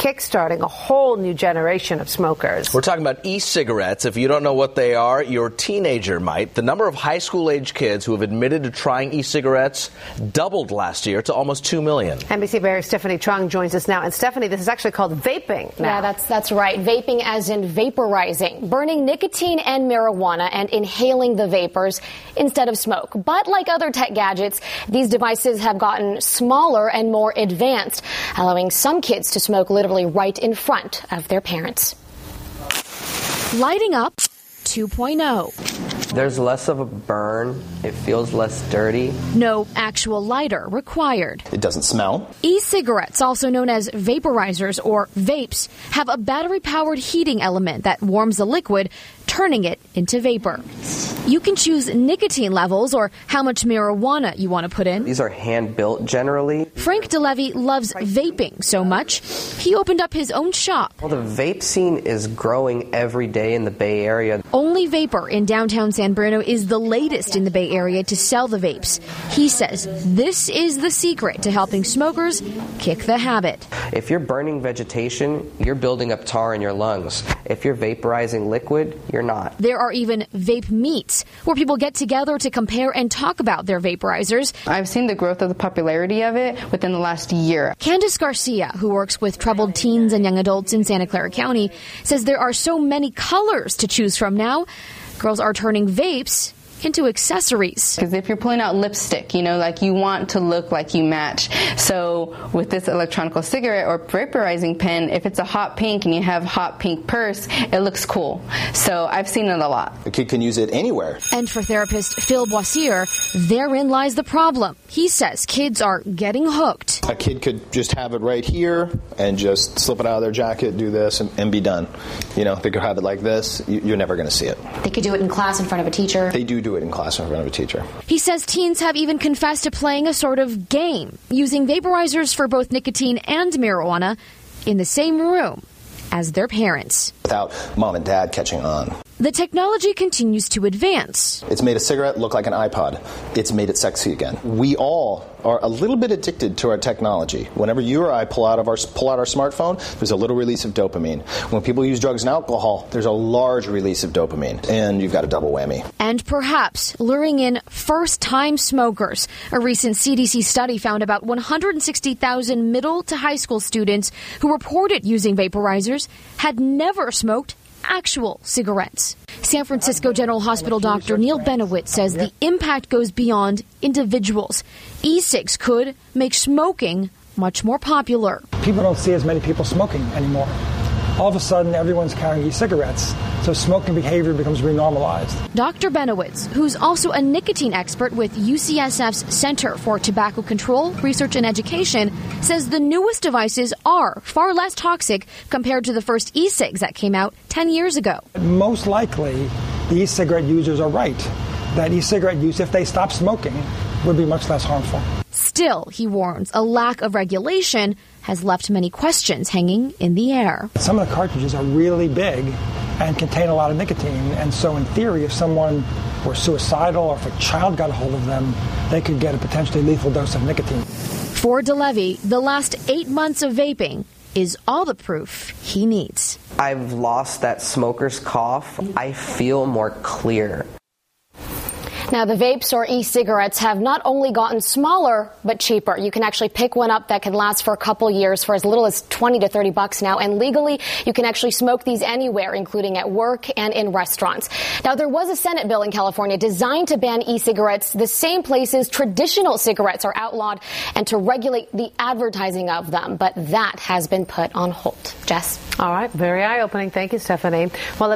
kickstarting a whole new generation of smokers. We're talking about e-cigarettes. If you don't know what they are, your teenager might. The number of high school-age kids who have admitted to trying e-cigarettes doubled last year to almost 2 million. NBC Bay Area's Stephanie Chung joins us now. And Stephanie, this is actually called vaping now. Yeah, that's right. Vaping as in vaporizing, burning nicotine and marijuana and inhaling the vapors instead of smoke. But like other tech gadgets, these devices have gotten smaller and more advanced, allowing some kids to smoke literally right in front of their parents. Lighting up 2.0. There's less of a burn. It feels less dirty. No actual lighter required. It doesn't smell. E-cigarettes, also known as vaporizers or vapes, have a battery-powered heating element that warms the liquid, turning it into vapor. You can choose nicotine levels or how much marijuana you want to put in. These are hand-built generally. Frank DeLevy loves vaping so much, he opened up his own shop. Well, the vape scene is growing every day in the Bay Area. Only Vapor in downtown San Bruno is the latest in the Bay Area to sell the vapes. He says this is the secret to helping smokers kick the habit. If you're burning vegetation, you're building up tar in your lungs. If you're vaporizing liquid, you're not. There are even vape meets where people get together to compare and talk about their vaporizers. I've seen the growth of the popularity of it within the last year. Candace Garcia, who works with troubled teens and young adults in Santa Clara County, says there are so many colors to choose from now. Girls are turning vapes into accessories. Because if you're pulling out lipstick, like you want to look like you match. So with this electronic cigarette or vaporizing pen, if it's a hot pink and you have hot pink purse, it looks cool. So I've seen it a lot. A kid can use it anywhere. And for therapist Phil Boissier, therein lies the problem. He says kids are getting hooked. A kid could just have it right here and just slip it out of their jacket, do this, and be done. They could have it like this. You're never going to see it. They could do it in class in front of a teacher. They do it in class in front of a teacher. He says teens have even confessed to playing a sort of game, using vaporizers for both nicotine and marijuana in the same room as their parents. Without mom and dad catching on. The technology continues to advance. It's made a cigarette look like an iPod. It's made it sexy again. We all are a little bit addicted to our technology. Whenever you or I pull out our smartphone, there's a little release of dopamine. When people use drugs and alcohol, there's a large release of dopamine. And you've got a double whammy. And perhaps luring in first-time smokers. A recent CDC study found about 160,000 middle to high school students who reported using vaporizers had never smoked actual cigarettes. San Francisco General Hospital Dr. Neil Benowitz says the impact goes beyond individuals. E-cigs could make smoking much more popular. People don't see as many people smoking anymore. All of a sudden, everyone's carrying e-cigarettes, so smoking behavior becomes renormalized. Dr. Benowitz, who's also a nicotine expert with UCSF's Center for Tobacco Control, Research and Education, says the newest devices are far less toxic compared to the first e-cigs that came out 10 years ago. Most likely, the e-cigarette users are right. That e-cigarette use, if they stop smoking, would be much less harmful. Still, he warns, a lack of regulation has left many questions hanging in the air. Some of the cartridges are really big and contain a lot of nicotine, and so in theory, if someone were suicidal or if a child got a hold of them, they could get a potentially lethal dose of nicotine. For DeLevy, the last 8 months of vaping is all the proof he needs. I've lost that smoker's cough. I feel more clear. Now, the vapes or e-cigarettes have not only gotten smaller, but cheaper. You can actually pick one up that can last for a couple years for as little as $20 to $30 now. And legally, you can actually smoke these anywhere, including at work and in restaurants. Now, there was a Senate bill in California designed to ban e-cigarettes the same places traditional cigarettes are outlawed and to regulate the advertising of them. But that has been put on hold. Jess? All right. Very eye-opening. Thank you, Stephanie. Well,